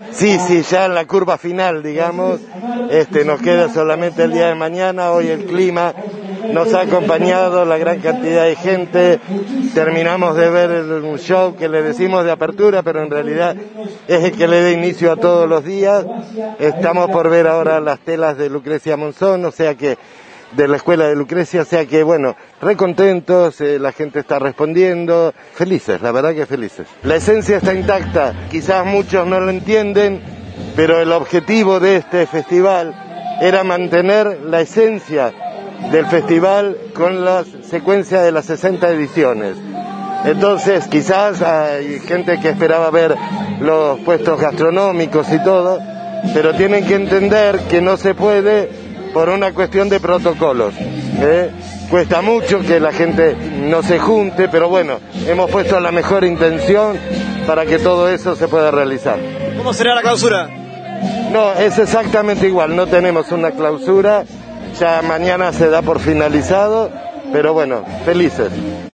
Sí, ya en la curva final, digamos, nos queda solamente el día de mañana. Hoy el clima nos ha acompañado, la gran cantidad de gente. Terminamos de ver un show que le decimos de apertura, pero en realidad es el que le da inicio a todos los días. Estamos por ver ahora las telas de Lucrecia Monzón, o sea que de la escuela de Lucrecia, o sea que bueno, recontentos, la gente está respondiendo, felices, la verdad que felices. La esencia está intacta, quizás muchos no lo entienden, pero el objetivo de este festival era mantener la esencia del festival con la secuencia de las 60 ediciones. Entonces quizás hay gente que esperaba ver los puestos gastronómicos y todo, pero tienen que entender que no se puede por una cuestión de protocolos. Cuesta mucho que la gente no se junte, pero bueno, hemos puesto la mejor intención para que todo eso se pueda realizar. ¿Cómo será la clausura? No, es exactamente igual, no tenemos una clausura, ya mañana se da por finalizado, pero bueno, felices.